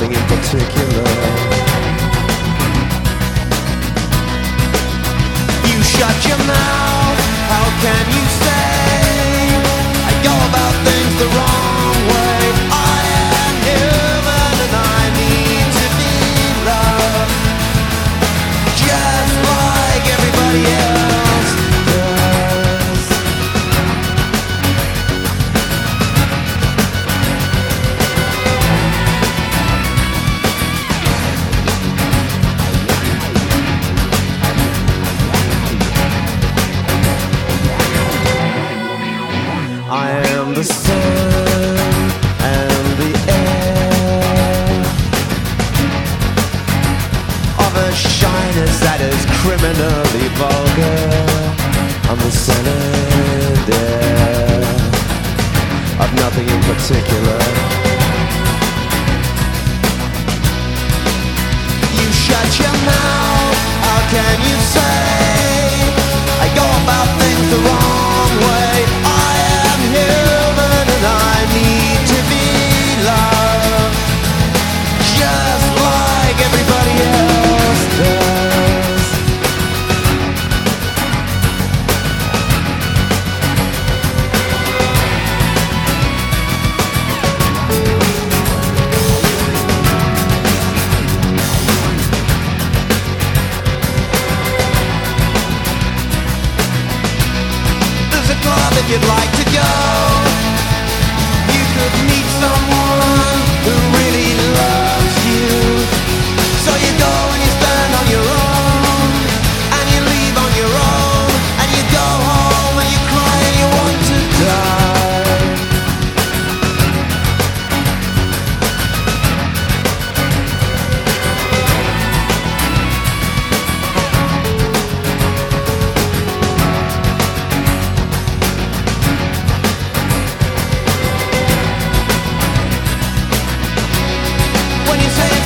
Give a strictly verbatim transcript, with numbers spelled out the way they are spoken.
nothing in particular. You shut your mouth, how can you say I go about things the wrong way? I am human and I need to be loved, just like everybody else does. I am the sun and the air of a shyness that is criminally vulgar. I'm the sun and air of nothing in particular. You shut your mouth, how can you say I go about things the wrong way? I am human and I need to be loved, just like everybody else does. There's a club if you'd like to go. You could meet someone who really loves you. So you go and you stand on your own, and you leave on your own, and you go home and you cry and you want to die. When you say